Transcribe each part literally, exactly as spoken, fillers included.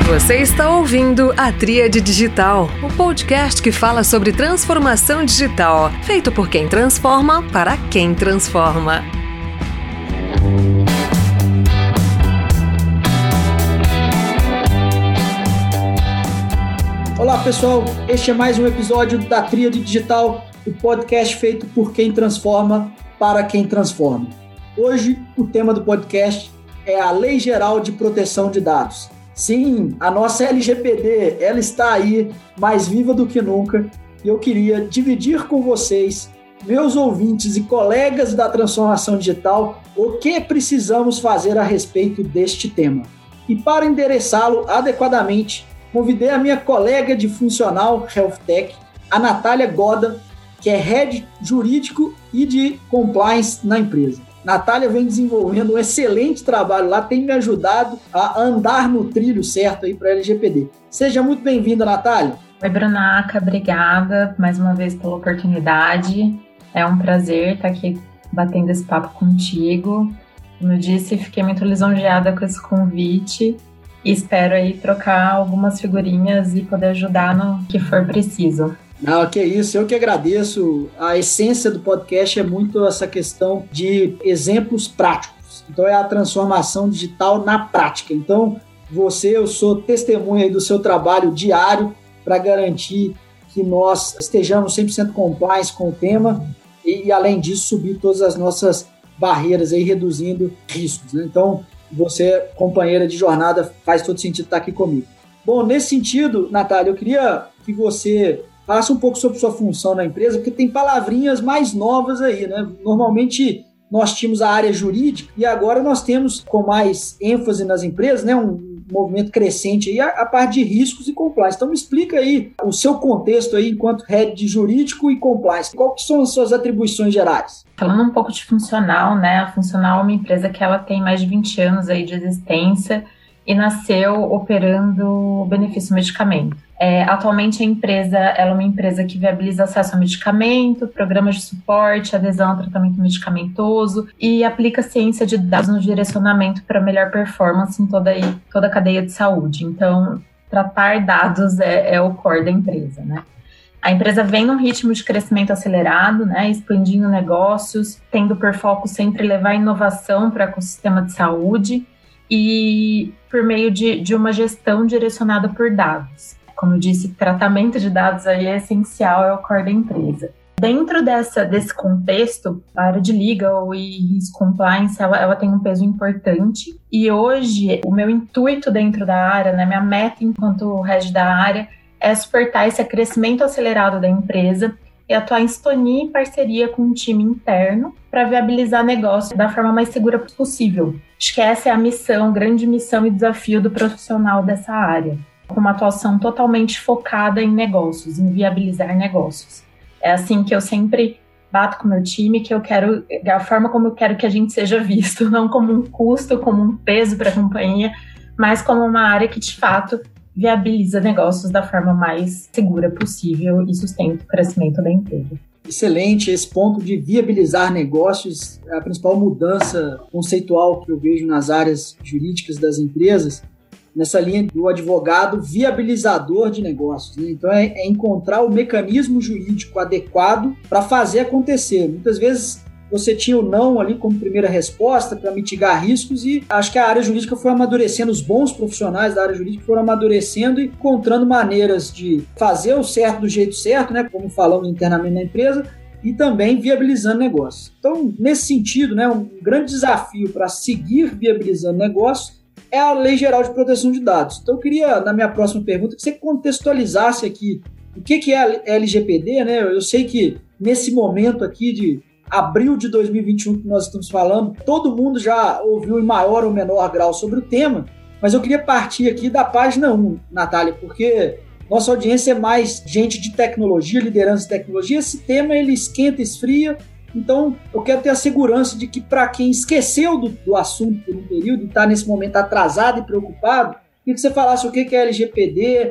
Você está ouvindo a Tríade Digital, o podcast que fala sobre transformação digital, feito por quem transforma para quem transforma. Olá pessoal, este é mais um episódio da Tríade Digital, o podcast feito por quem transforma para quem transforma. Hoje o tema do podcast é a Lei Geral de Proteção de Dados. Sim, a nossa L G P D, ela está aí, mais viva do que nunca, e eu queria dividir com vocês, meus ouvintes e colegas da transformação digital, o que precisamos fazer a respeito deste tema. E para endereçá-lo adequadamente, convidei a minha colega de funcional Health Tech, a Natália Goda, que é Head Jurídico e de Compliance na empresa. Natália vem desenvolvendo um excelente trabalho lá, tem me ajudado a andar no trilho certo aí para a L G P D. Seja muito bem-vinda, Natália. Oi, Brunaca, obrigada mais uma vez pela oportunidade. É um prazer estar aqui batendo esse papo contigo. Como eu disse, fiquei muito lisonjeada com esse convite e espero aí trocar algumas figurinhas e poder ajudar no que for preciso. Não, que isso, eu que agradeço. A essência do podcast é muito essa questão de exemplos práticos. Então é a transformação digital na prática. Então você, eu sou testemunha aí do seu trabalho diário para garantir que nós estejamos cem por cento compliance com o tema e, além disso, subir todas as nossas barreiras aí, reduzindo riscos, né? Então você, companheira de jornada, faz todo sentido estar aqui comigo. Bom, nesse sentido, Natália, eu queria que você falasse um pouco sobre sua função na empresa, porque tem palavrinhas mais novas aí, né? Normalmente nós tínhamos a área jurídica e agora nós temos, com mais ênfase nas empresas, né, um movimento crescente aí, a, a parte de riscos e compliance. Então me explica aí o seu contexto aí enquanto head de jurídico e compliance. Qual que são as suas atribuições gerais? Falando um pouco de funcional, né? A Funcional é uma empresa que ela tem mais de vinte anos aí de existência e nasceu operando benefício medicamento. É, atualmente a empresa ela é uma empresa que viabiliza acesso a medicamento, programas de suporte, adesão ao tratamento medicamentoso e aplica ciência de dados no direcionamento para melhor performance em toda, toda a cadeia de saúde. Então, tratar dados é, é o core da empresa, né? A empresa vem num ritmo de crescimento acelerado, né, expandindo negócios, tendo por foco sempre levar inovação para o ecossistema de saúde e por meio de, de uma gestão direcionada por dados. Como eu disse, tratamento de dados aí é essencial, é o core da empresa. Dentro dessa, desse contexto, a área de legal e risk compliance, ela, ela tem um peso importante. E hoje, o meu intuito dentro da área, né, minha meta enquanto head da área, é suportar esse crescimento acelerado da empresa e atuar em sintonia e parceria com um time interno para viabilizar negócio da forma mais segura possível. Acho que essa é a missão, grande missão e desafio do profissional dessa área, com uma atuação totalmente focada em negócios, em viabilizar negócios. É assim que eu sempre bato com o meu time, que eu quero, é a forma como eu quero que a gente seja visto, não como um custo, como um peso para a companhia, mas como uma área que, de fato, viabiliza negócios da forma mais segura possível e sustenta o crescimento da empresa. Excelente, esse ponto de viabilizar negócios é a principal mudança conceitual que eu vejo nas áreas jurídicas das empresas, nessa linha do advogado viabilizador de negócios, né? Então é, é encontrar o mecanismo jurídico adequado para fazer acontecer. Muitas vezes você tinha o não ali como primeira resposta para mitigar riscos e acho que a área jurídica foi amadurecendo, os bons profissionais da área jurídica foram amadurecendo e encontrando maneiras de fazer o certo do jeito certo, né, como falamos internamente na empresa, e também viabilizando negócios. Então, nesse sentido, né, um grande desafio para seguir viabilizando negócios é a Lei Geral de Proteção de Dados. Então, eu queria, na minha próxima pergunta, que você contextualizasse aqui o que é a L G P D, né? Eu sei que nesse momento aqui de abril de dois mil e vinte e um que nós estamos falando, todo mundo já ouviu em maior ou menor grau sobre o tema, mas eu queria partir aqui da página um, Natália, porque nossa audiência é mais gente de tecnologia, liderança de tecnologia, esse tema ele esquenta, esfria, então eu quero ter a segurança de que para quem esqueceu do, do assunto por um período e está nesse momento atrasado e preocupado, queria que você falasse o que é L G P D,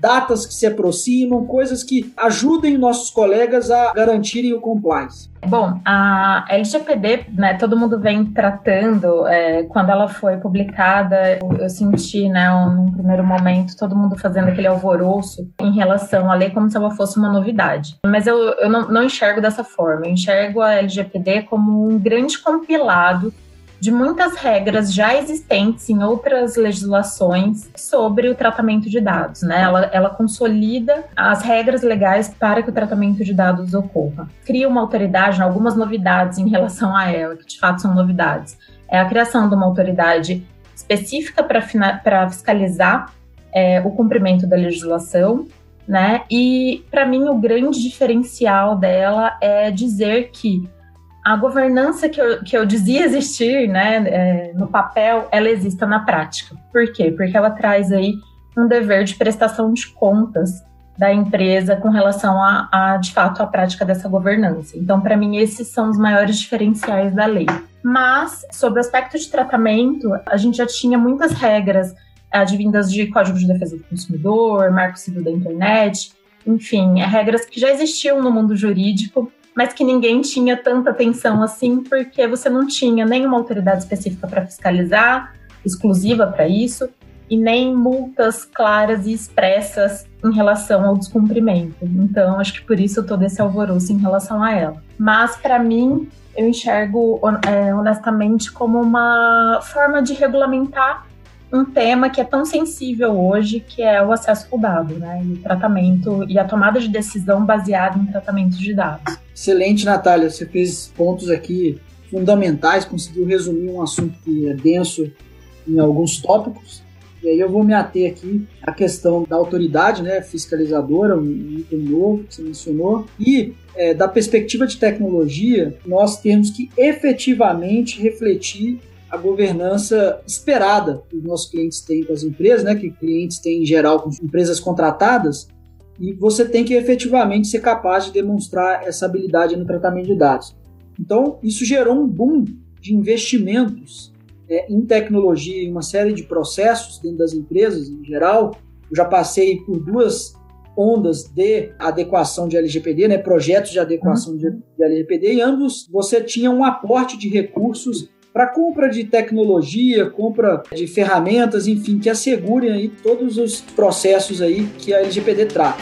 datas que se aproximam, coisas que ajudem nossos colegas a garantirem o compliance? Bom, a L G P D, né, todo mundo vem tratando, é, quando ela foi publicada, eu, eu senti, né, um, num primeiro momento, todo mundo fazendo aquele alvoroço em relação à lei como se ela fosse uma novidade. Mas eu, eu não, não enxergo dessa forma, eu enxergo a L G P D como um grande compilado de muitas regras já existentes em outras legislações sobre o tratamento de dados, né? Ela, ela consolida as regras legais para que o tratamento de dados ocorra. Cria uma autoridade, algumas novidades em relação a ela, que de fato são novidades. É a criação de uma autoridade específica para fiscalizar é, o cumprimento da legislação, né? E, para mim, o grande diferencial dela é dizer que a governança que eu, que eu dizia existir, né, é, no papel, ela exista na prática. Por quê? Porque ela traz aí um dever de prestação de contas da empresa com relação a, a de fato, a prática dessa governança. Então, para mim, esses são os maiores diferenciais da lei. Mas, sobre o aspecto de tratamento, a gente já tinha muitas regras advindas de Código de Defesa do Consumidor, Marco Civil da Internet, enfim, regras que já existiam no mundo jurídico, mas que ninguém tinha tanta atenção assim, porque você não tinha nenhuma autoridade específica para fiscalizar, exclusiva para isso, e nem multas claras e expressas em relação ao descumprimento. Então, acho que por isso todo esse alvoroço em relação a ela. Mas, para mim, eu enxergo é, honestamente como uma forma de regulamentar um tema que é tão sensível hoje, que é o acesso ao dado, né? E o tratamento e a tomada de decisão baseada em tratamento de dados. Excelente, Natália. Você fez pontos aqui fundamentais, conseguiu resumir um assunto que é denso em alguns tópicos. E aí eu vou me ater aqui à questão da autoridade, né, fiscalizadora, um item novo que você mencionou, e é, da perspectiva de tecnologia, nós temos que efetivamente refletir a governança esperada que os nossos clientes têm com as empresas, né, que clientes têm em geral com empresas contratadas, e você tem que efetivamente ser capaz de demonstrar essa habilidade no tratamento de dados. Então, isso gerou um boom de investimentos é, em tecnologia e uma série de processos dentro das empresas em geral. Eu já passei por duas ondas de adequação de L G P D, né, projetos de adequação uhum. de, de L G P D, e ambos você tinha um aporte de recursos para compra de tecnologia, compra de ferramentas, enfim, que assegurem aí todos os processos aí que a L G P D trata.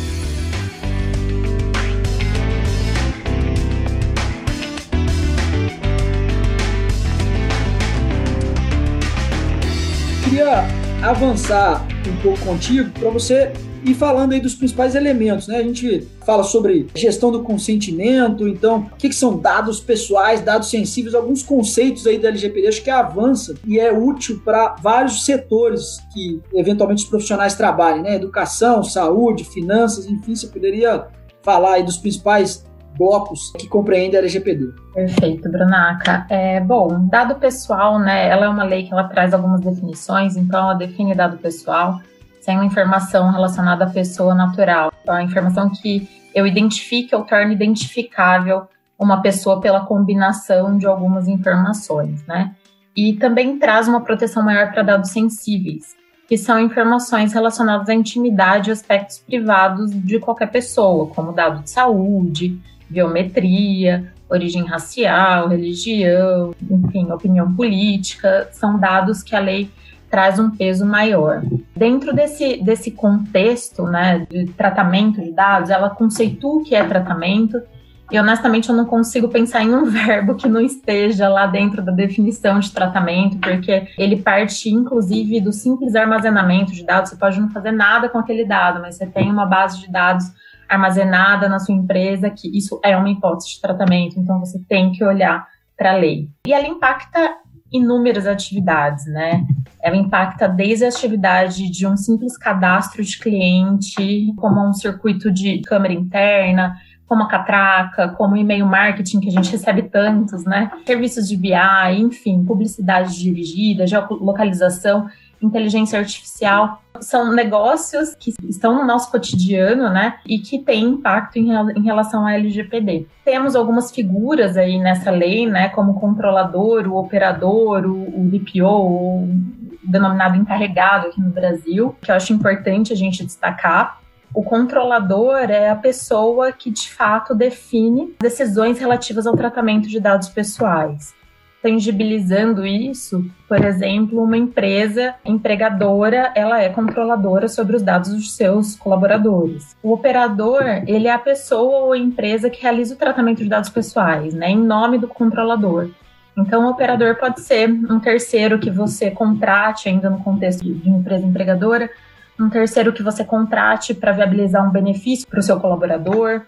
Queria avançar um pouco contigo para você ir falando aí dos principais elementos, né? A gente fala sobre gestão do consentimento, então, o que, que são dados pessoais, dados sensíveis, alguns conceitos aí da L G P D, acho que avança e é útil para vários setores que, eventualmente, os profissionais trabalhem, né? Educação, saúde, finanças, enfim, você poderia falar aí dos principais blocos que compreendem a L G P D. Perfeito, Brunaca. É, bom, dado pessoal, né? Ela é uma lei que ela traz algumas definições, então ela define dado pessoal sem uma informação relacionada à pessoa natural. A informação que eu identifique ou torne identificável uma pessoa pela combinação de algumas informações, né? E também traz uma proteção maior para dados sensíveis, que são informações relacionadas à intimidade e aspectos privados de qualquer pessoa, como dado de saúde, biometria, origem racial, religião, enfim, opinião política, são dados que a lei traz um peso maior. Dentro desse, desse contexto, né, de tratamento de dados, ela conceitua o que é tratamento e, honestamente, eu não consigo pensar em um verbo que não esteja lá dentro da definição de tratamento, porque ele parte, inclusive, do simples armazenamento de dados. Você pode não fazer nada com aquele dado, mas você tem uma base de dados armazenada na sua empresa, que isso é uma hipótese de tratamento, então você tem que olhar para a lei. E ela impacta inúmeras atividades, né? Ela impacta desde a atividade de um simples cadastro de cliente, como um circuito de câmera interna, como a catraca, como e-mail marketing, que a gente recebe tantos, né? Serviços de B I, enfim, publicidade dirigida, geolocalização, inteligência artificial. São negócios que estão no nosso cotidiano, né? E que têm impacto em, em relação à L G P D. Temos algumas figuras aí nessa lei, né? Como o controlador, o operador, o, o D P O, o denominado encarregado aqui no Brasil, que eu acho importante a gente destacar. O controlador é a pessoa que, de fato, define decisões relativas ao tratamento de dados pessoais. Tangibilizando isso, por exemplo, uma empresa empregadora, ela é controladora sobre os dados dos seus colaboradores. O operador, ele é a pessoa ou a empresa que realiza o tratamento de dados pessoais, né, em nome do controlador. Então, o operador pode ser um terceiro que você contrate, ainda no contexto de empresa empregadora, um terceiro que você contrate para viabilizar um benefício para o seu colaborador,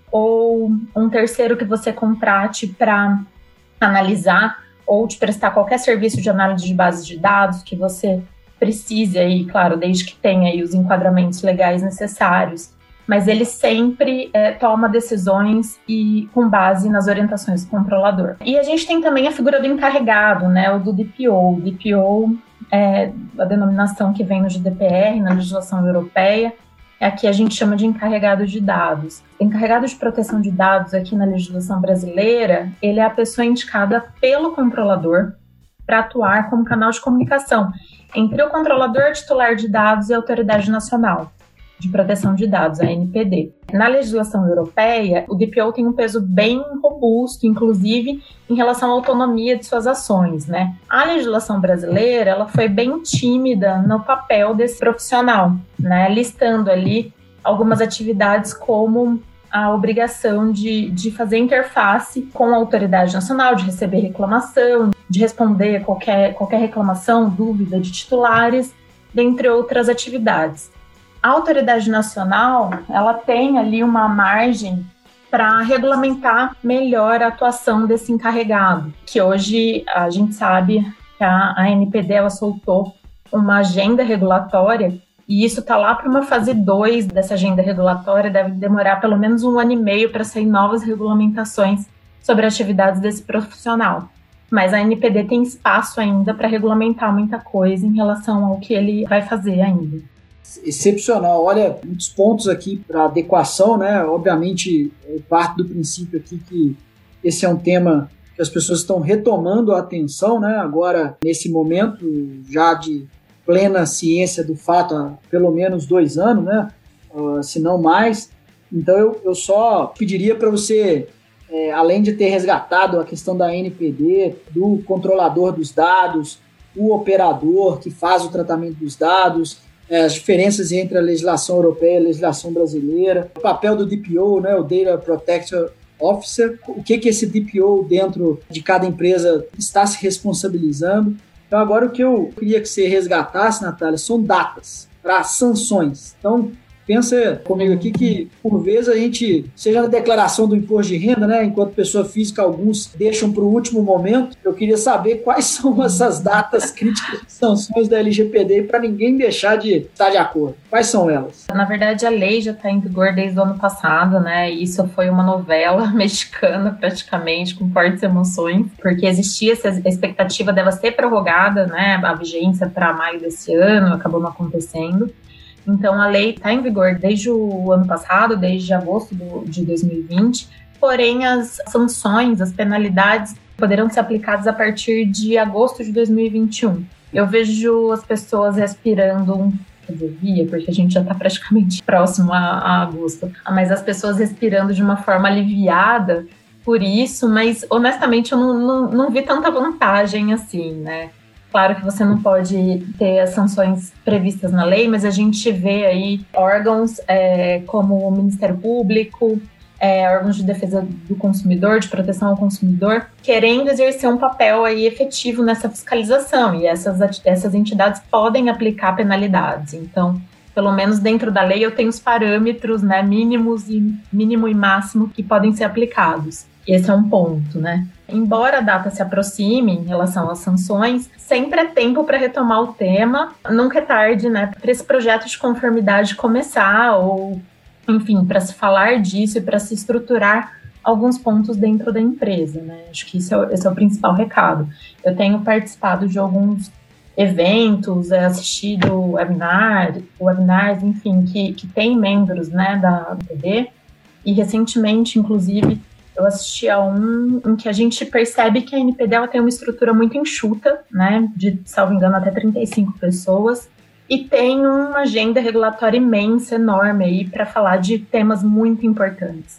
ou um terceiro que você contrate para analisar ou te prestar qualquer serviço de análise de bases de dados que você precise aí, claro, desde que tenha aí os enquadramentos legais necessários, mas ele sempre é, toma decisões e com base nas orientações do controlador. E a gente tem também a figura do encarregado, né, o do D P O. O D P O é a denominação que vem no G D P R, na legislação europeia. Aqui a gente chama de encarregado de dados. O encarregado de proteção de dados aqui na legislação brasileira, ele é a pessoa indicada pelo controlador para atuar como canal de comunicação entre o controlador titular de dados e a Autoridade Nacional de Proteção de Dados, a A N P D. Na legislação europeia, o D P O tem um peso bem robusto, inclusive em relação à autonomia de suas ações, né? A legislação brasileira, ela foi bem tímida no papel desse profissional, né? Listando ali algumas atividades como a obrigação de, de fazer interface com a autoridade nacional, de receber reclamação, de responder qualquer, qualquer reclamação, dúvida de titulares, dentre outras atividades. A autoridade nacional, ela tem ali uma margem para regulamentar melhor a atuação desse encarregado, que hoje a gente sabe que a A N P D ela soltou uma agenda regulatória e isso está lá para uma fase dois dessa agenda regulatória, deve demorar pelo menos um ano e meio para sair novas regulamentações sobre atividades desse profissional. Mas a A N P D tem espaço ainda para regulamentar muita coisa em relação ao que ele vai fazer ainda. Excepcional. Olha, muitos pontos aqui para adequação, né? Obviamente, eu parto do princípio aqui que esse é um tema que as pessoas estão retomando a atenção, né? Agora, nesse momento, já de plena ciência do fato há pelo menos dois anos, né? Uh, se não mais. Então, eu, eu só pediria para você, é, além de ter resgatado a questão da A N P D, do controlador dos dados, o operador que faz o tratamento dos dados, as diferenças entre a legislação europeia e a legislação brasileira, o papel do D P O, né, o Data Protection Officer, o que, que esse D P O dentro de cada empresa está se responsabilizando. Então agora o que eu queria que você resgatasse, Natália, são datas para sanções. Então pensa comigo aqui que, por vezes, a gente, seja na declaração do imposto de renda, né, enquanto pessoa física, alguns deixam para o último momento. Eu queria saber quais são essas datas críticas de sanções da L G P D para ninguém deixar de estar de acordo. Quais são elas? Na verdade, a lei já está em vigor desde o ano passado, né? Isso foi uma novela mexicana, praticamente, com fortes emoções, porque existia essa expectativa dela ser prorrogada, né, a vigência para maio desse ano, acabou não acontecendo. Então, a lei está em vigor desde o ano passado, desde agosto do, de dois mil e vinte, porém, as sanções, as penalidades poderão ser aplicadas a partir de agosto de dois mil e vinte e um. Eu vejo as pessoas respirando, quer dizer, via, porque a gente já está praticamente próximo a, a agosto, mas as pessoas respirando de uma forma aliviada por isso, mas, honestamente, eu não, não, não vi tanta vantagem assim, né? Claro que você não pode ter as sanções previstas na lei, mas a gente vê aí órgãos é, como o Ministério Público, é, órgãos de defesa do consumidor, de proteção ao consumidor, querendo exercer um papel aí efetivo nessa fiscalização, e essas, essas entidades podem aplicar penalidades. Então, pelo menos dentro da lei, eu tenho os parâmetros, né, mínimos e mínimo e máximo que podem ser aplicados. Esse é um ponto, né? Embora a data se aproxime em relação às sanções, sempre é tempo para retomar o tema. Nunca é tarde, né, para esse projeto de conformidade começar ou, enfim, para se falar disso e para se estruturar alguns pontos dentro da empresa, né? Acho que esse é, o, esse é o principal recado. Eu tenho participado de alguns eventos, assistido webinar, webinars, enfim, que, que tem membros, né, da A N P D, e recentemente, inclusive, Eu assisti a um em que a gente percebe que a N P D ela tem uma estrutura muito enxuta, né, de, salvo engano, até trinta e cinco pessoas, e tem uma agenda regulatória imensa, enorme aí, para falar de temas muito importantes.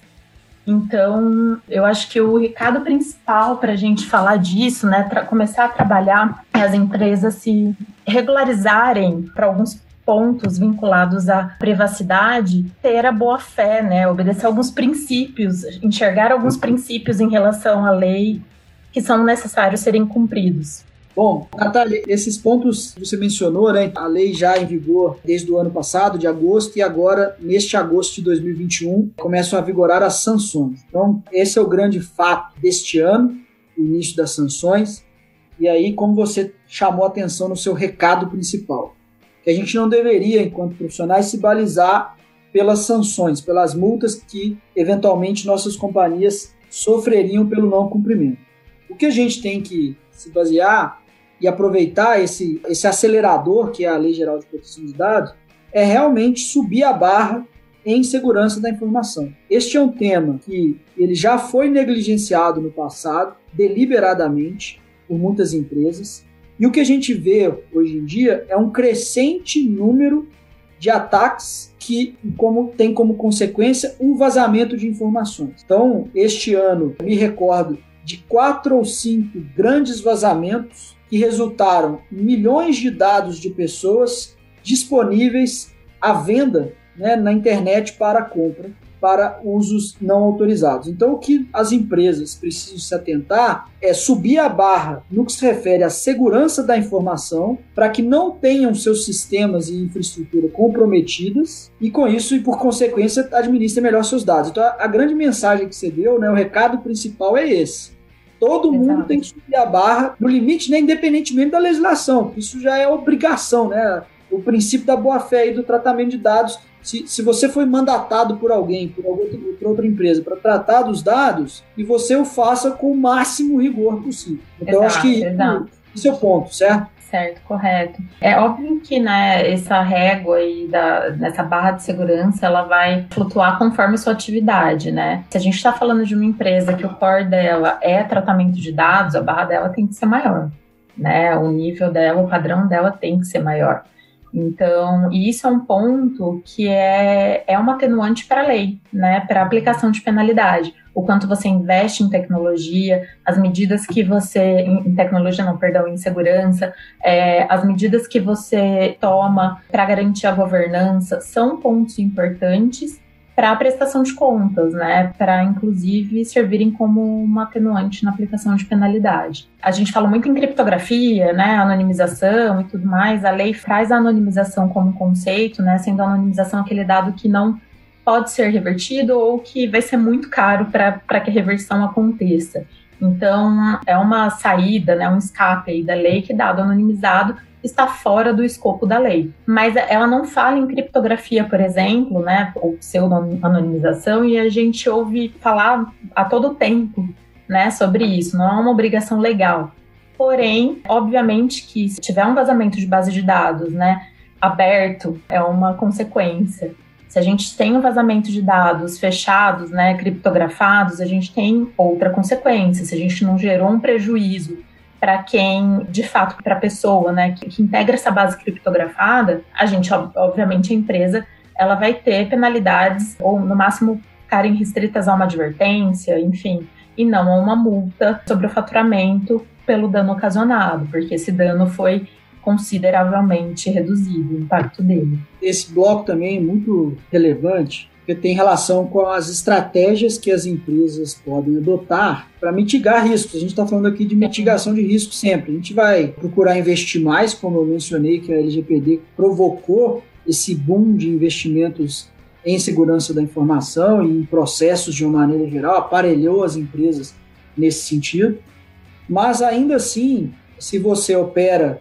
Então, eu acho que o recado principal para a gente falar disso, né, tra- começar a trabalhar, é as empresas se regularizarem para alguns pontos vinculados à privacidade, ter a boa-fé, né, obedecer alguns princípios, enxergar alguns princípios em relação à lei que são necessários serem cumpridos. Bom, Natália, esses pontos que você mencionou, né? A lei já em vigor desde o ano passado, de agosto, e agora, neste agosto de dois mil e vinte e um, começam a vigorar as sanções. Então, esse é o grande fato deste ano, o início das sanções. E aí, como você chamou a atenção no seu recado principal, que a gente não deveria, enquanto profissionais, se balizar pelas sanções, pelas multas que, eventualmente, nossas companhias sofreriam pelo não cumprimento. O que a gente tem que se basear e aproveitar esse, esse acelerador, que é a Lei Geral de Proteção de Dados, é realmente subir a barra em segurança da informação. Este é um tema que ele já foi negligenciado no passado, deliberadamente, por muitas empresas, e o que a gente vê hoje em dia é um crescente número de ataques que como, tem como consequência um vazamento de informações. Então, este ano, me recordo de quatro ou cinco grandes vazamentos que resultaram em milhões de dados de pessoas disponíveis à venda, né, na internet para compra, para usos não autorizados. Então, o que as empresas precisam se atentar é subir a barra no que se refere à segurança da informação, para que não tenham seus sistemas e infraestrutura comprometidas e, com isso, e por consequência, administrem melhor seus dados. Então, a, a grande mensagem que você deu, né, o recado principal é esse. Todo mundo Exato. Tem que subir a barra no limite, né, independentemente da legislação. Isso já é obrigação, né? O princípio da boa-fé e do tratamento de dados. Se, se você foi mandatado por alguém, por, algum, por outra empresa, para tratar dos dados, e você o faça com o máximo rigor possível. Então, Exato, acho que exato. esse é o ponto, certo? Certo, correto. É óbvio que, né, essa régua aí, da, dessa barra de segurança, ela vai flutuar conforme sua atividade, né? Se a gente está falando de uma empresa que o core dela é tratamento de dados, a barra dela tem que ser maior, né? O nível dela, o padrão dela tem que ser maior. Então, e isso é um ponto que é, é uma atenuante para a lei, né, para a aplicação de penalidade. O quanto você investe em tecnologia, as medidas que você... Em tecnologia não, perdão, em segurança, é, as medidas que você toma para garantir a governança são pontos importantes para a prestação de contas, né, para inclusive servirem como uma atenuante na aplicação de penalidade. A gente fala muito em criptografia, né, anonimização e tudo mais. A lei traz a anonimização como conceito, né, sendo a anonimização aquele dado que não pode ser revertido ou que vai ser muito caro para que a reversão aconteça. Então, é uma saída, né, um escape aí da lei que dado anonimizado está fora do escopo da lei. Mas ela não fala em criptografia, por exemplo, né, ou pseudo-anonimização, e a gente ouve falar a todo tempo, né, sobre isso. Não é uma obrigação legal. Porém, obviamente que se tiver um vazamento de base de dados, né, aberto, é uma consequência. Se a gente tem um vazamento de dados fechados, né, criptografados, a gente tem outra consequência. Se a gente não gerou um prejuízo para quem, de fato, para a pessoa, né, que, que integra essa base criptografada, a gente, obviamente, a empresa, ela vai ter penalidades, ou no máximo ficarem restritas a uma advertência, enfim, e não a uma multa sobre o faturamento pelo dano ocasionado, porque esse dano foi consideravelmente reduzido, o impacto dele. Esse bloco também é muito relevante, porque tem relação com as estratégias que as empresas podem adotar para mitigar riscos. A gente está falando aqui de mitigação de risco sempre. A gente vai procurar investir mais, como eu mencionei, que a L G P D provocou esse boom de investimentos em segurança da informação e em processos de uma maneira geral, aparelhou as empresas nesse sentido. Mas ainda assim, se você opera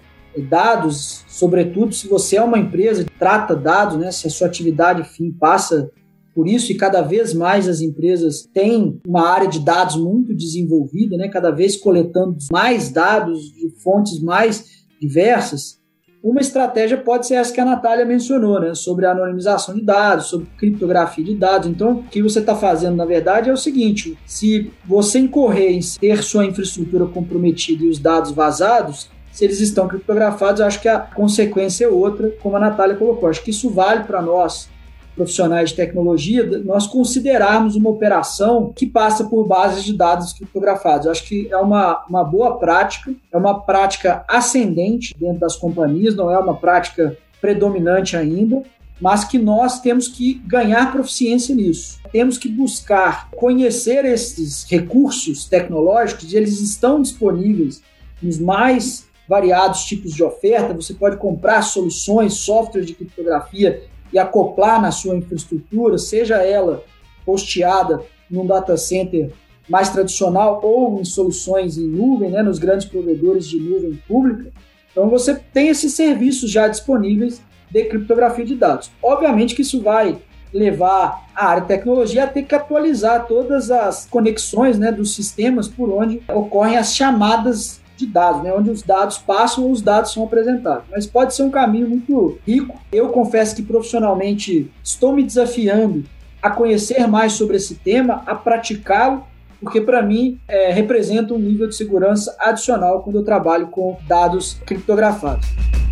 dados, sobretudo se você é uma empresa que trata dados, né, se a sua atividade fim passa por isso, e cada vez mais as empresas têm uma área de dados muito desenvolvida, né, cada vez coletando mais dados de fontes mais diversas, uma estratégia pode ser essa que a Natália mencionou, né, sobre a anonimização de dados, sobre criptografia de dados. Então, o que você está fazendo, na verdade, é o seguinte: se você incorrer em ter sua infraestrutura comprometida e os dados vazados, se eles estão criptografados, eu acho que a consequência é outra, como a Natália colocou. Acho que isso vale para nós, profissionais de tecnologia, nós considerarmos uma operação que passa por bases de dados criptografados. Eu acho que é uma, uma boa prática, é uma prática ascendente dentro das companhias, não é uma prática predominante ainda, mas que nós temos que ganhar proficiência nisso. Temos que buscar conhecer esses recursos tecnológicos, e eles estão disponíveis nos mais variados tipos de oferta. Você pode comprar soluções, softwares de criptografia e acoplar na sua infraestrutura, seja ela hosteada num data center mais tradicional ou em soluções em nuvem, né, nos grandes provedores de nuvem pública. Então você tem esses serviços já disponíveis de criptografia de dados. Obviamente que isso vai levar a área de tecnologia a ter que atualizar todas as conexões, né, dos sistemas por onde ocorrem as chamadas de dados, né, onde os dados passam ou os dados são apresentados. Mas pode ser um caminho muito rico. Eu confesso que profissionalmente estou me desafiando a conhecer mais sobre esse tema, a praticá-lo, porque para mim é, representa um nível de segurança adicional quando eu trabalho com dados criptografados.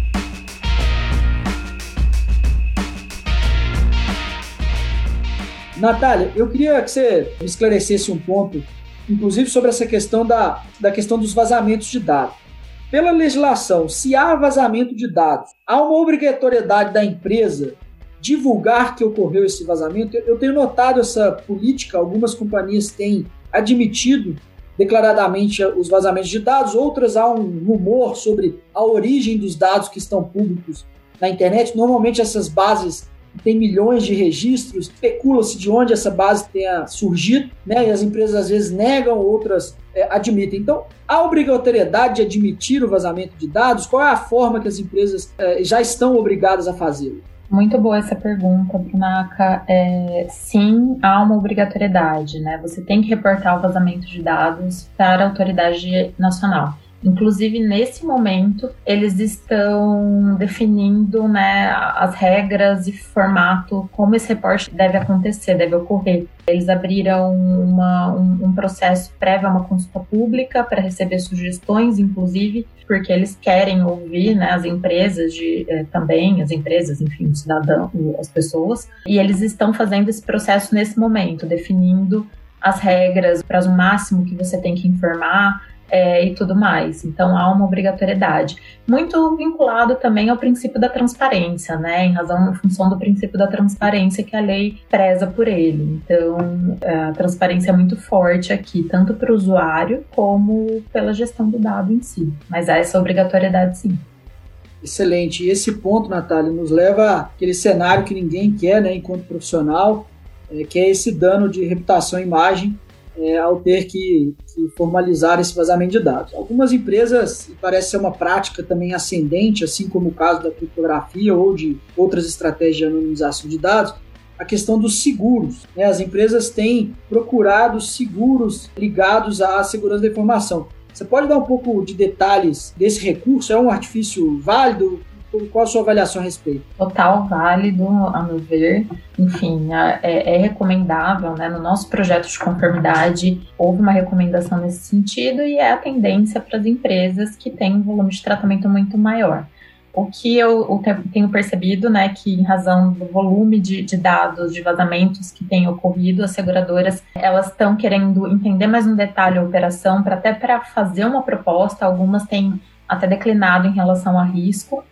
Natália, eu queria que você me esclarecesse um ponto, inclusive sobre essa questão da, da questão dos vazamentos de dados. Pela legislação, se há vazamento de dados, há uma obrigatoriedade da empresa divulgar que ocorreu esse vazamento? Eu tenho notado essa política, algumas companhias têm admitido declaradamente os vazamentos de dados, outras há um rumor sobre a origem dos dados que estão públicos na internet. Normalmente essas bases têm milhões de registros, especula-se de onde essa base tenha surgido, né? E as empresas às vezes negam, outras é, admitem. Então, há obrigatoriedade de admitir o vazamento de dados? Qual é a forma que as empresas é, já estão obrigadas a fazê-lo? Muito boa essa pergunta, Brunaca. É, sim, há uma obrigatoriedade, né? Você tem que reportar o vazamento de dados para a autoridade nacional. Inclusive, nesse momento, eles estão definindo, né, as regras e formato, como esse reporte deve acontecer, deve ocorrer. Eles abriram uma, um, um processo prévio a uma consulta pública para receber sugestões, inclusive, porque eles querem ouvir, né, as empresas de, eh, também, as empresas, enfim, os cidadãos, as pessoas, e eles estão fazendo esse processo nesse momento, definindo as regras, o prazo máximo que você tem que informar, É, e tudo mais. Então, há uma obrigatoriedade. Muito vinculado também ao princípio da transparência, né? Em razão, em função do princípio da transparência que a lei preza por ele. Então, a transparência é muito forte aqui, tanto para o usuário como pela gestão do dado em si. Mas há essa obrigatoriedade, sim. Excelente. E esse ponto, Natália, nos leva àquele cenário que ninguém quer, né, enquanto profissional, é, que é esse dano de reputação e imagem, É, ao ter que, que formalizar esse vazamento de dados. Algumas empresas, e parece ser uma prática também ascendente, assim como o caso da criptografia ou de outras estratégias de anonimização de dados, a questão dos seguros, né? As empresas têm procurado seguros ligados à segurança da informação. Você pode dar um pouco de detalhes desse recurso? É um artifício válido? Qual a sua avaliação a respeito? Total válido, a meu ver. Enfim, é, é recomendável, né? No nosso projeto de conformidade, houve uma recomendação nesse sentido e é a tendência para as empresas que têm um volume de tratamento muito maior. O que eu, eu tenho percebido, né, que em razão do volume de, de dados, de vazamentos que tem ocorrido, as seguradoras, elas estão querendo entender mais no detalhe a operação, para até para fazer uma proposta, algumas têm até declinado em relação a risco,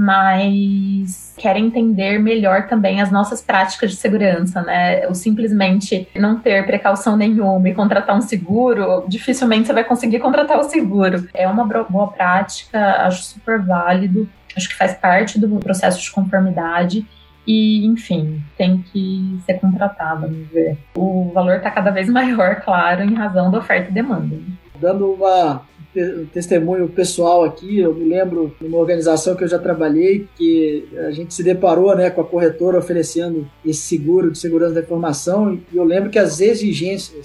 mas querem entender melhor também as nossas práticas de segurança, né? O simplesmente não ter precaução nenhuma e contratar um seguro, dificilmente você vai conseguir contratar o seguro. É uma boa prática, acho super válido, acho que faz parte do processo de conformidade e, enfim, tem que ser contratado, vamos ver. O valor está cada vez maior, claro, em razão da oferta e demanda. Dando uma testemunho pessoal aqui, eu me lembro de uma organização que eu já trabalhei, que a gente se deparou, né, com a corretora oferecendo esse seguro de segurança da informação, e eu lembro que as exigências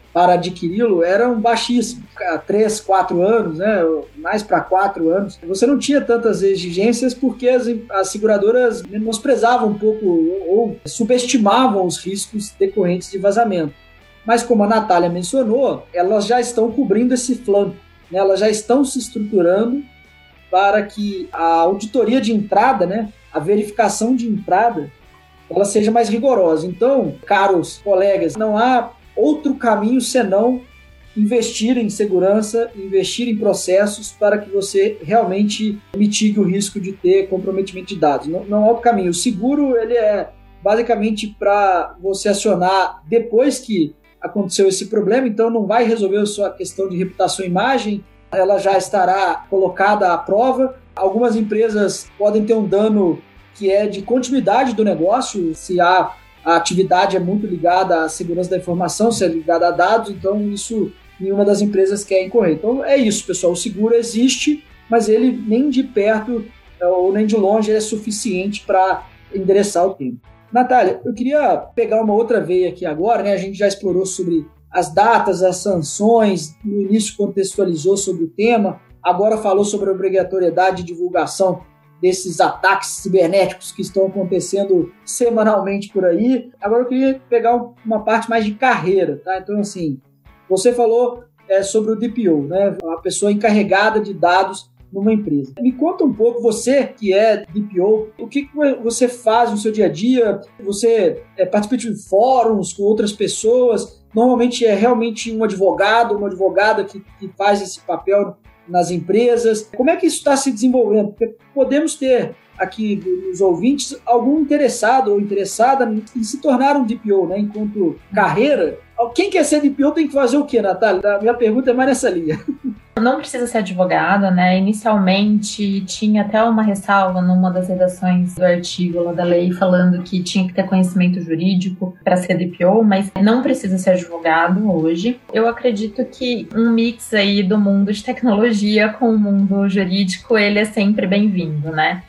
para adquiri-lo eram baixíssimos, três, quatro anos, né, mais para quatro anos. Você não tinha tantas exigências porque as, as seguradoras menosprezavam um pouco ou subestimavam os riscos decorrentes de vazamento. Mas como a Natália mencionou, elas já estão cobrindo esse flanco, né, elas já estão se estruturando para que a auditoria de entrada, né, a verificação de entrada, ela seja mais rigorosa. Então, caros colegas, não há outro caminho senão investir em segurança, investir em processos para que você realmente mitigue o risco de ter comprometimento de dados. Não, não há outro caminho. O seguro ele é basicamente para você acionar depois que aconteceu esse problema, então não vai resolver a sua questão de reputação e imagem, ela já estará colocada à prova. Algumas empresas podem ter um dano que é de continuidade do negócio, se há a atividade é muito ligada à segurança da informação, se é ligada a dados, então isso nenhuma das empresas quer incorrer. Então é isso, pessoal, o seguro existe, mas ele nem de perto ou nem de longe é suficiente para endereçar o tema. Natália, eu queria pegar uma outra veia aqui agora, né? A gente já explorou sobre as datas, as sanções, no início contextualizou sobre o tema, agora falou sobre a obrigatoriedade de divulgação desses ataques cibernéticos que estão acontecendo semanalmente por aí. Agora eu queria pegar uma parte mais de carreira, tá? Então, assim, você falou é, sobre o D P O, né? A pessoa encarregada de dados numa empresa. Me conta um pouco, você que é D P O, o que você faz no seu dia a dia? Você é, participa de fóruns com outras pessoas? Normalmente é realmente um advogado, uma advogada que, que faz esse papel nas empresas. Como é que isso está se desenvolvendo? Porque podemos ter aqui nos ouvintes algum interessado ou interessada em se tornar um D P O, né, enquanto carreira. Quem quer ser D P O tem que fazer o quê, Natália? A minha pergunta é mais nessa linha. Não precisa ser advogada, né? Inicialmente tinha até uma ressalva numa das redações do artigo lá da lei falando que tinha que ter conhecimento jurídico para ser D P O, mas não precisa ser advogado hoje. Eu acredito que um mix aí do mundo de tecnologia com o mundo jurídico, ele é sempre bem-vindo, né?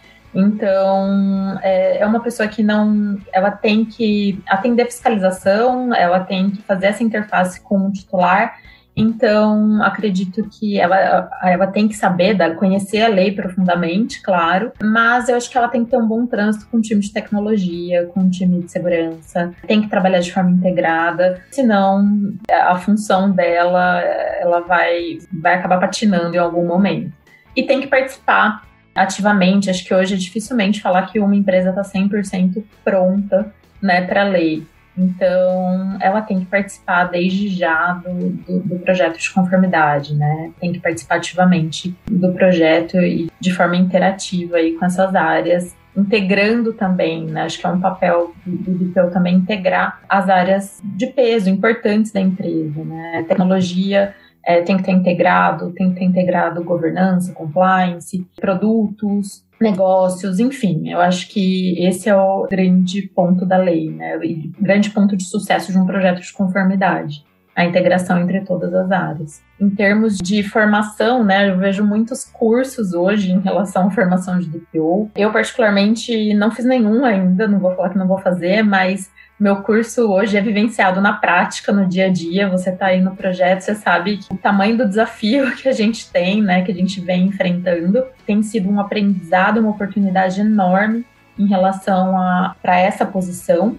Então, é uma pessoa que não... Ela tem que atender fiscalização, ela tem que fazer essa interface com o titular. Então, acredito que ela, ela tem que saber, conhecer a lei profundamente, claro, mas eu acho que ela tem que ter um bom trânsito com o time de tecnologia, com o time de segurança, tem que trabalhar de forma integrada, senão a função dela, ela vai, vai acabar patinando em algum momento. E tem que participar ativamente. Acho que hoje é dificilmente falar que uma empresa está cem por cento pronta, né, para a lei. Então, ela tem que participar desde já do, do, do projeto de conformidade, né? Tem que participar ativamente do projeto e de forma interativa aí com essas áreas, integrando também, né? Acho que é um papel do, do D P O também integrar as áreas de peso importantes da empresa, né? Tecnologia é, tem que ter integrado, tem que ter integrado governança, compliance, produtos, negócios, enfim, eu acho que esse é o grande ponto da lei, né? O grande ponto de sucesso de um projeto de conformidade, a integração entre todas as áreas. Em termos de formação, né, eu vejo muitos cursos hoje em relação à formação de D P O. Eu, particularmente, não fiz nenhum ainda, não vou falar que não vou fazer, mas meu curso hoje é vivenciado na prática, no dia a dia. Você está aí no projeto, você sabe que o tamanho do desafio que a gente tem, né, que a gente vem enfrentando, tem sido um aprendizado, uma oportunidade enorme em relação a para essa posição.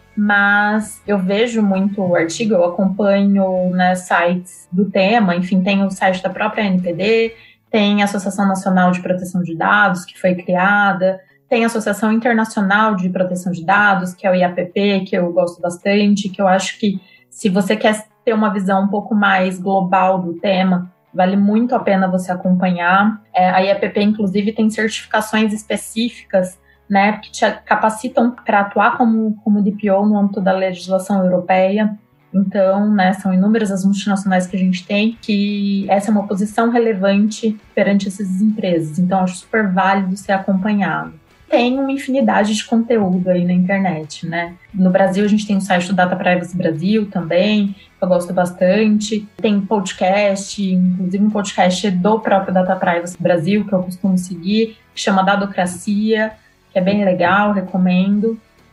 Mas eu vejo muito o artigo, eu acompanho, né, sites do tema, enfim, tem o site da própria A N P D, tem a Associação Nacional de Proteção de Dados, que foi criada, tem a Associação Internacional de Proteção de Dados, que é o I A P P, que eu gosto bastante, que eu acho que se você quer ter uma visão um pouco mais global do tema, vale muito a pena você acompanhar. É, a I A P P, inclusive, tem certificações específicas, né, que te capacitam para atuar como, como D P O no âmbito da legislação europeia. Então, né, são inúmeras as multinacionais que a gente tem, que essa é uma posição relevante perante essas empresas. Então, acho super válido ser acompanhado. Tem uma infinidade de conteúdo aí na internet, né? No Brasil, a gente tem o site do Data Privacy Brasil também, que eu gosto bastante. Tem podcast, inclusive um podcast do próprio Data Privacy Brasil, que eu costumo seguir, que chama Dadocracia, que é bem legal, recomendo.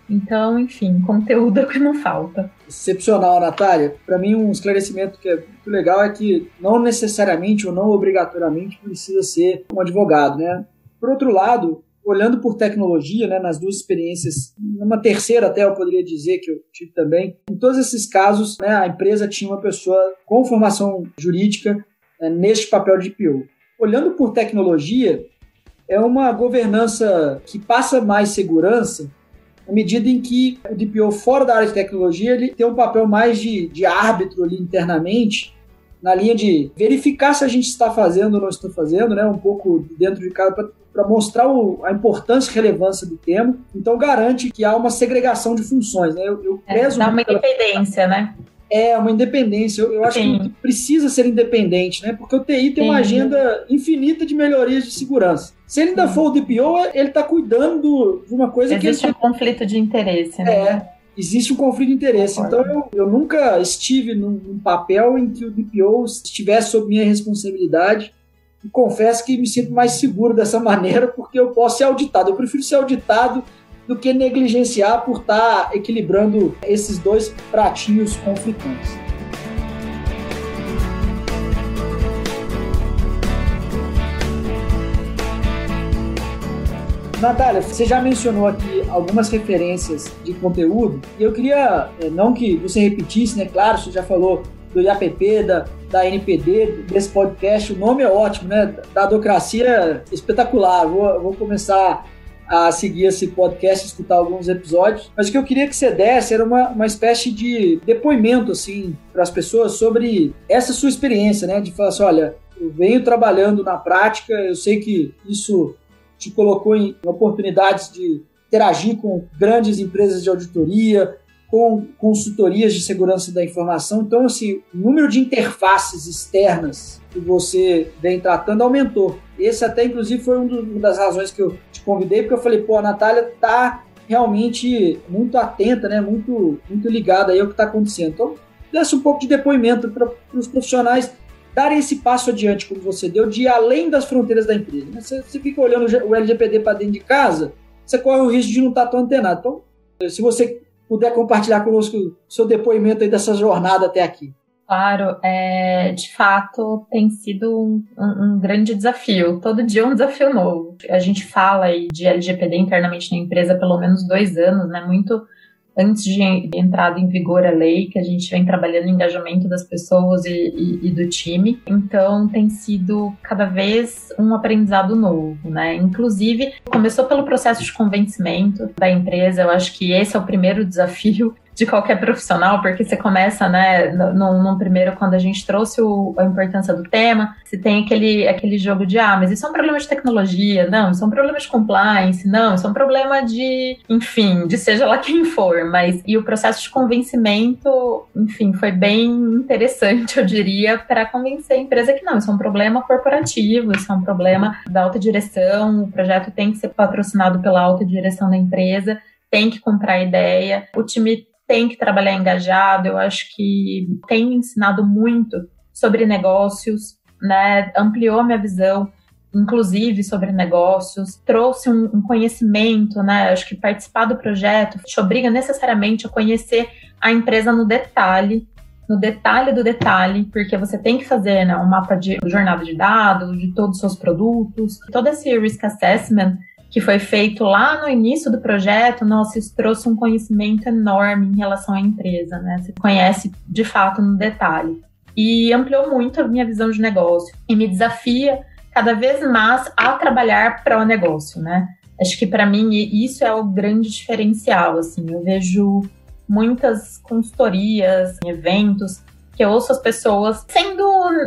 Então, enfim, conteúdo é o que não falta. Excepcional, Natália. Para mim, um esclarecimento que é muito legal é que não necessariamente ou não obrigatoriamente precisa ser um advogado, né? Por outro lado, olhando por tecnologia, né, nas duas experiências, numa terceira até eu poderia dizer que eu tive também, em todos esses casos, né, a empresa tinha uma pessoa com formação jurídica né, neste papel de D P O. Olhando por tecnologia, é uma governança que passa mais segurança à medida em que o D P O fora da área de tecnologia ele tem um papel mais de, de árbitro ali internamente, na linha de verificar se a gente está fazendo ou não está fazendo, né, um pouco dentro de cada, para mostrar o, a importância e relevância do tema. Então, garante que há uma segregação de funções. Né? Eu, eu é, dá uma independência, né? É, uma independência. Eu, eu acho Sim. que precisa ser independente, né? Porque o T I tem Sim. uma agenda infinita de melhorias de segurança. Se ele ainda Sim. for o D P O, ele está cuidando de uma coisa Existe que... Existe um conflito de interesse, né? É, existe um conflito de interesse. Concordo. Então, eu, eu nunca estive num, num papel em que o D P O estivesse sob minha responsabilidade. E confesso que me sinto mais seguro dessa maneira, porque eu posso ser auditado. Eu prefiro ser auditado do que negligenciar por estar equilibrando esses dois pratinhos conflitantes. Natália, você já mencionou aqui algumas referências de conteúdo e eu queria, não que você repetisse, né? Claro, você já falou do I A P P, da, da N P D, desse podcast, o nome é ótimo, né? Dadocracia espetacular. Vou, vou começar a seguir esse podcast, escutar alguns episódios, mas o que eu queria que você desse era uma, uma espécie de depoimento, assim, para as pessoas sobre essa sua experiência, né? De falar assim, olha, eu venho trabalhando na prática, eu sei que isso te colocou em oportunidades de interagir com grandes empresas de auditoria, com consultorias de segurança da informação. Então, assim, o número de interfaces externas que você vem tratando aumentou. Esse até, inclusive, foi uma das razões que eu te convidei, porque eu falei, pô, a Natália está realmente muito atenta, né, muito, muito ligada aí ao que está acontecendo. Então, desse um pouco de depoimento para os profissionais darem esse passo adiante, como você deu, de ir além das fronteiras da empresa. Você, você fica olhando o L G P D para dentro de casa, você corre o risco de não estar tão antenado. Então, se você puder compartilhar conosco o seu depoimento aí dessa jornada até aqui. Claro, é, de fato tem sido um, um, um grande desafio, todo dia um desafio novo. A gente fala aí de L G P D internamente na empresa há pelo menos dois anos, né? Muito antes de entrada em vigor a lei, que a gente vem trabalhando no engajamento das pessoas e, e, e do time. Então, tem sido cada vez um aprendizado novo, né? Inclusive, começou pelo processo de convencimento da empresa. Eu acho que esse é o primeiro desafio de qualquer profissional, porque você começa, né, num, num primeiro, quando a gente trouxe o, a importância do tema, você tem aquele, aquele jogo de, ah, mas isso é um problema de tecnologia, não, isso é um problema de compliance, não, isso é um problema de, enfim, de seja lá quem for, mas, e o processo de convencimento, enfim, foi bem interessante, eu diria, para convencer a empresa que não, isso é um problema corporativo, isso é um problema da alta direção, o projeto tem que ser patrocinado pela alta direção da empresa, tem que comprar a ideia, o time tem que trabalhar engajado. Eu acho que tem ensinado muito sobre negócios, né? Ampliou minha visão, inclusive sobre negócios, trouxe um, um conhecimento, né? Acho que participar do projeto te obriga necessariamente a conhecer a empresa no detalhe, no detalhe do detalhe, porque você tem que fazer, né, um mapa de jornada de dados, de todos os seus produtos, todo esse risk assessment que foi feito lá no início do projeto, nossa, isso trouxe um conhecimento enorme em relação à empresa, né? Você conhece de fato no detalhe. E ampliou muito a minha visão de negócio e me desafia cada vez mais a trabalhar para o negócio, né? Acho que para mim isso é o grande diferencial, assim. Eu vejo muitas consultorias, eventos, que eu ouço as pessoas sendo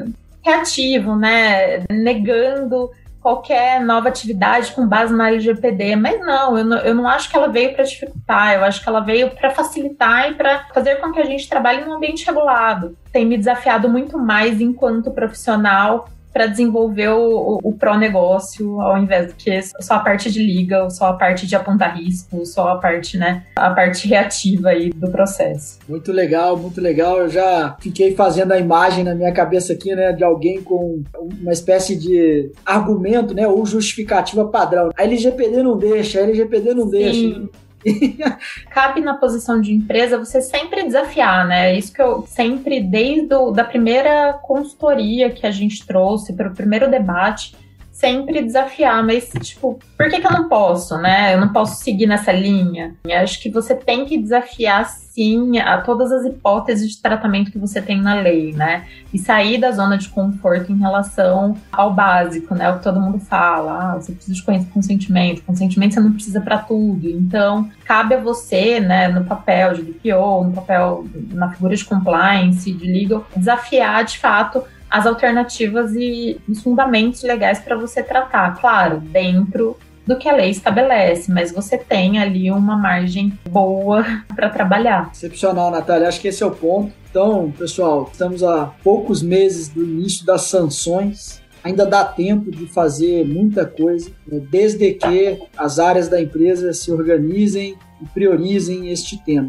reativo, né? Negando qualquer nova atividade com base na L G P D, mas não, eu não, eu não acho que ela veio para dificultar, eu acho que ela veio para facilitar e para fazer com que a gente trabalhe num ambiente regulado. Tem me desafiado muito mais enquanto profissional para desenvolver o, o, o pró-negócio, ao invés de que só a parte de legal, só a parte de apontar risco, só a parte, né, a parte reativa aí do processo. Muito legal, muito legal. Eu já fiquei fazendo a imagem na minha cabeça aqui, né, de alguém com uma espécie de argumento, né, ou justificativa padrão. A L G P D não deixa, a L G P D não Sim. deixa. Cabe na posição de empresa você sempre desafiar, né? É isso que eu sempre, desde a da primeira consultoria que a gente trouxe, para o primeiro debate, sempre desafiar, mas, tipo, por que que eu não posso, né? Eu não posso seguir nessa linha. Eu acho que você tem que desafiar, sim, a todas as hipóteses de tratamento que você tem na lei, né? E sair da zona de conforto em relação ao básico, né? O que todo mundo fala, ah, você precisa de consentimento, consentimento você não precisa para tudo. Então, cabe a você, né, no papel de D P O, no papel, na figura de compliance, de legal, desafiar, de fato, as alternativas e os fundamentos legais para você tratar, claro, dentro do que a lei estabelece, mas você tem ali uma margem boa para trabalhar. Excepcional, Natália, acho que esse é o ponto. Então, pessoal, estamos a poucos meses do início das sanções, ainda dá tempo de fazer muita coisa, né, desde que as áreas da empresa se organizem e priorizem este tema.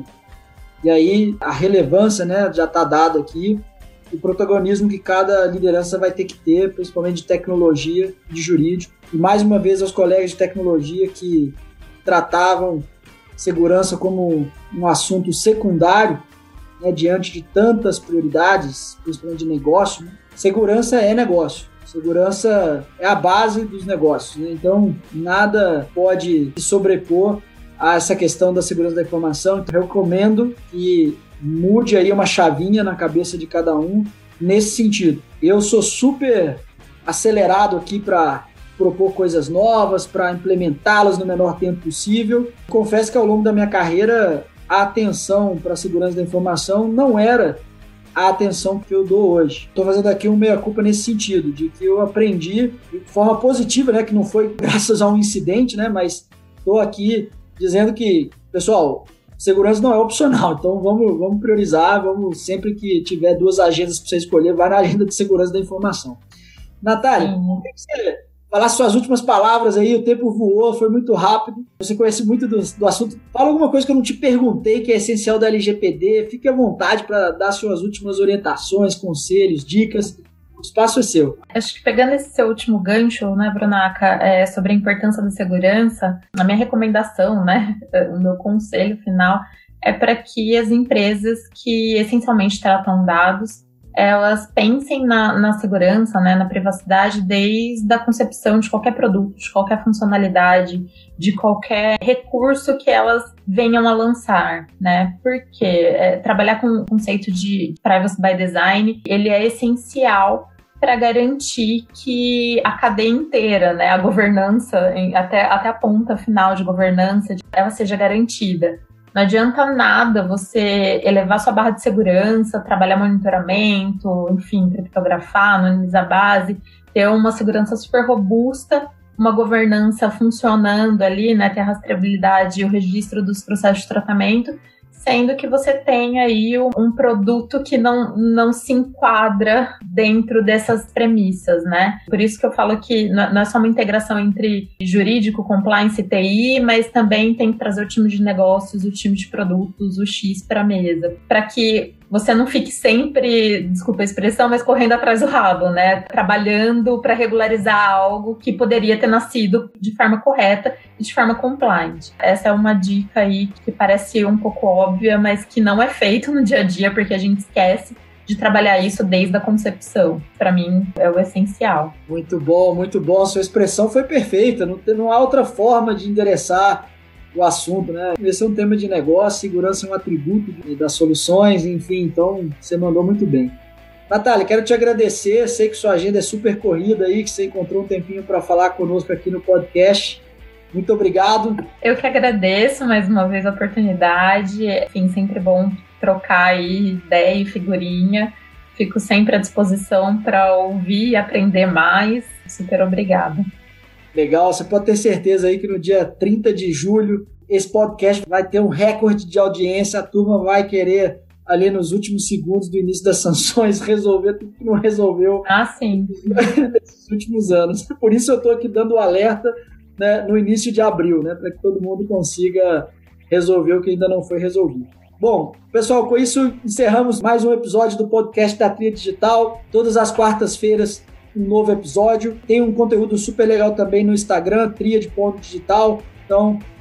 E aí, a relevância, né, já está dada aqui, o protagonismo que cada liderança vai ter que ter, principalmente de tecnologia, de jurídico. E mais uma vez aos colegas de tecnologia que tratavam segurança como um assunto secundário, né, diante de tantas prioridades, principalmente de negócio, né? Segurança é negócio. Segurança é a base dos negócios, né? Então, nada pode se sobrepor a essa questão da segurança da informação. Então, eu recomendo que mude aí uma chavinha na cabeça de cada um nesse sentido. Eu sou super acelerado aqui para propor coisas novas, para implementá-las no menor tempo possível. Confesso que ao longo da minha carreira a atenção para a segurança da informação não era a atenção que eu dou hoje. Estou fazendo aqui um meia-culpa nesse sentido, de que eu aprendi de forma positiva, né, que não foi graças a um incidente, né, mas estou aqui dizendo que, pessoal, segurança não é opcional, então vamos, vamos priorizar, vamos, sempre que tiver duas agendas para você escolher, vai na agenda de segurança da informação. Natália, uhum. Queria que você falasse suas últimas palavras aí, o tempo voou, foi muito rápido, você conhece muito do, do assunto, fala alguma coisa que eu não te perguntei, que é essencial da L G P D, fique à vontade para dar suas últimas orientações, conselhos, dicas. O espaço é seu. Acho que pegando esse seu último gancho, né, Brunaca, é, sobre a importância da segurança, a minha recomendação, né, o meu conselho final é para que as empresas que essencialmente tratam dados, elas pensem na, na segurança, né, na privacidade desde a concepção de qualquer produto, de qualquer funcionalidade, de qualquer recurso que elas venham a lançar, né? Porque é, trabalhar com o conceito de privacy by design, ele é essencial para garantir que a cadeia inteira, né, a governança, até, até a ponta final de governança, ela seja garantida. Não adianta nada você elevar sua barra de segurança, trabalhar monitoramento, enfim, criptografar, anonimizar a base, ter uma segurança super robusta, uma governança funcionando ali, né, ter a rastreabilidade e o registro dos processos de tratamento, sendo que você tem aí um produto que não, não se enquadra dentro dessas premissas, né? Por isso que eu falo que não é só uma integração entre jurídico, compliance e T I, mas também tem que trazer o time de negócios, o time de produtos, o X para a mesa, para que você não fique sempre, desculpa a expressão, mas correndo atrás do rabo, né? Trabalhando para regularizar algo que poderia ter nascido de forma correta e de forma compliant. Essa é uma dica aí que parece um pouco óbvia, mas que não é feito no dia a dia, porque a gente esquece de trabalhar isso desde a concepção. Para mim, é o essencial. Muito bom, muito bom. A sua expressão foi perfeita. Não, tem, não há outra forma de endereçar o assunto, né? Esse é um tema de negócio, segurança é um atributo das soluções, enfim, então você mandou muito bem. Natália, quero te agradecer, sei que sua agenda é super corrida aí, que você encontrou um tempinho para falar conosco aqui no podcast. Muito obrigado. Eu que agradeço mais uma vez a oportunidade, enfim, sempre bom trocar aí ideia e figurinha. Fico sempre à disposição para ouvir e aprender mais. Super obrigada. Legal, você pode ter certeza aí que no dia trinta de julho esse podcast vai ter um recorde de audiência, a turma vai querer ali nos últimos segundos do início das sanções resolver tudo que não resolveu ah, sim. nesses últimos anos. Por isso eu estou aqui dando o alerta, né, no início de abril, né, para que todo mundo consiga resolver o que ainda não foi resolvido. Bom, pessoal, com isso encerramos mais um episódio do podcast da Tria Digital. Todas as quartas-feiras um novo episódio. Tem um conteúdo super legal também no Instagram, triad ponto digital. Então,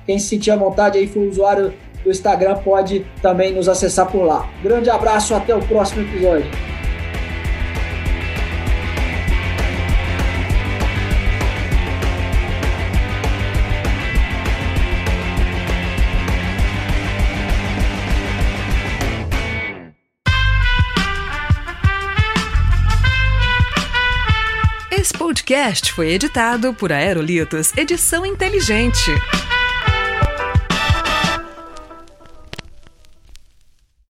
Quem se sentir à vontade aí, for usuário do Instagram, pode também nos acessar por lá. Grande abraço, até o próximo episódio. Esse podcast foi editado por Aerolitos Edição Inteligente.